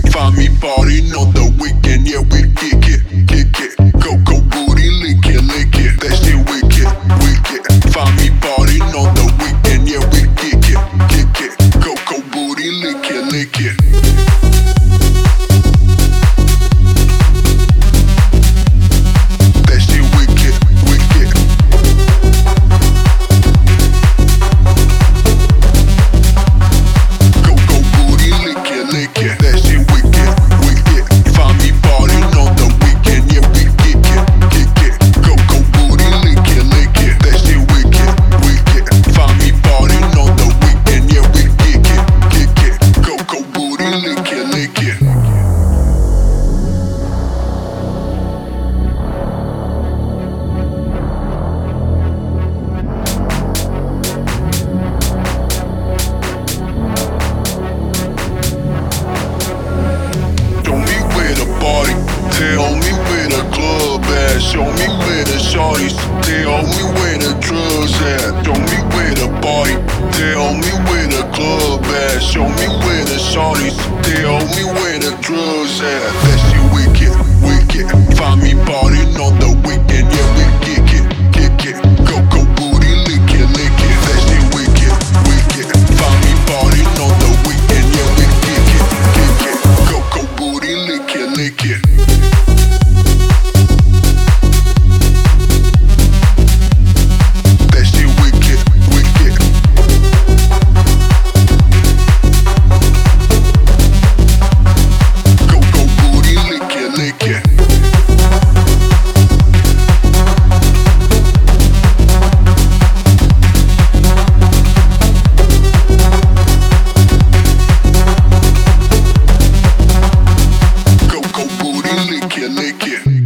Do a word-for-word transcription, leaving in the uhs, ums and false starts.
Find me partying on the weekend, yeah, we kick it, kick it. Coco booty, lick it, lick it. That shit wicked, wicked. Find me partying on the weekend, yeah, we kick it, kick it. Coco booty, lick it, lick it. That shit wicked, wicked. Coco booty, lick it, lick it. That shit wicked, wicked. Find me partying on the weekend, yeah, we kick it, kick it. Coco booty, lick it, lick it. That shit wicked, wicked. Find me partying on the weekend, yeah, we kick it, kick it. Coco booty, lick it, lick it. Show me where the party, tell me where the club at. Show me where the shorties, tell me where the drugs at. Show me where the party, tell me where the club at. Show me where the shorties, tell me where the drugs at. That shit wicked, wicked. Find me partying on the weekend, yeah, we kick it, kick it. Coco booty, lick it, lick it. That shit wicked, wicked. Find me partying on the weekend, yeah, we kick it, kick it. Coco booty, lick it, lick it. That shit wicked, wicked. Coco booty, lick it, lick it. Coco booty, lick it, lick it.